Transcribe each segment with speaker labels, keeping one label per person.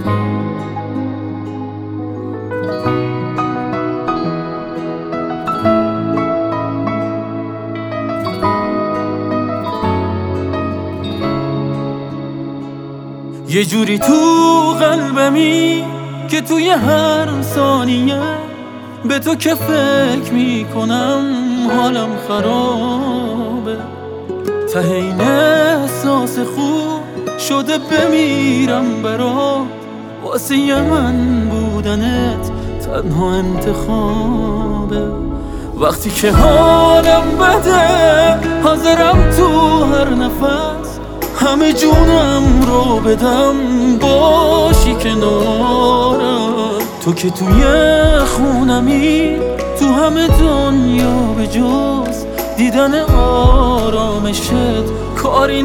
Speaker 1: یه جوری تو قلبمی که توی هر ثانیه به تو که فکر میکنم حالم خرابه. ته این احساس خوب شده بمیرم برات، واسه من بودنت تنها انتخابه. وقتی که حالم بده حاضرم تو هر نفس همه جونم رو بدم باشی کنارم. تو که توی خونمی تو همه دنیا به جز دیدن آرامشت کاری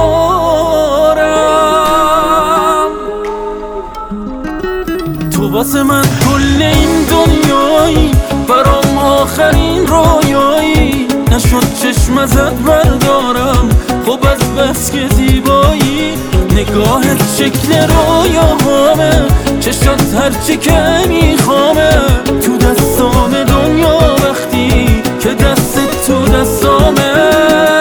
Speaker 1: ندارم. تو واسه من کل این دنیایی، برام آخرین رویایی. نشد چشم ازت بردارم، خب از بس که زیبایی. نگاهت شکل رویاهامه، چشات هرچی که میخوامه. تو دستام دنیا وقتی که دستت تو دستامه.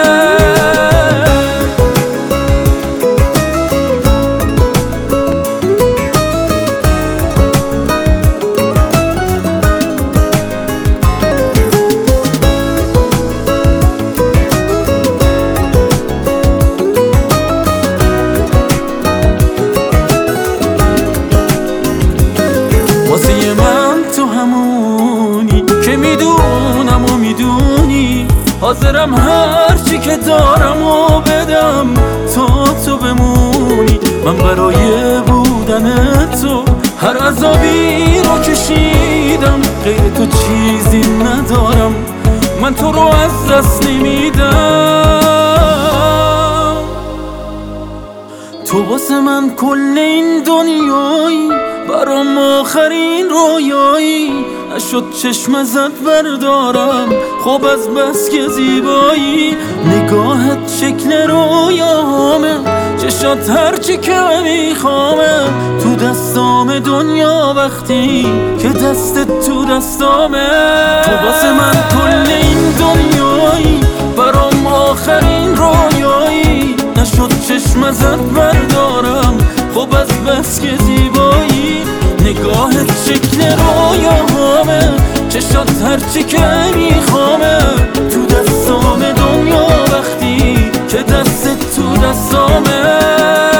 Speaker 1: واسه من تو همونی که میدونم و میدونی. حاضرم هرچی که دارم و بدم تا تو بمونی. من برای بودن تو هر عذابی رو کشیدم، غیر تو چیزی ندارم، من تو رو از دست نمیدم. تو واسه من کل این دنیایی، برام آخرین رویایی. نشد چشم ازت بردارم، خب از بس که زیبایی. نگاهت شکل رویاهامه، چشات هرچی که میخوامه. تو دستام دنیا وقتی که دستت تو دستامه. تو واسه من کل این دنیایی، برام آخرین رویایی. نشد چشم ازت بردارم، خب از بس که زیبایی. نگاهت شکل رویاهامه، چشات هرچی که میخوامه. تو دستام دنیا وقتی که دستت تو دستامه.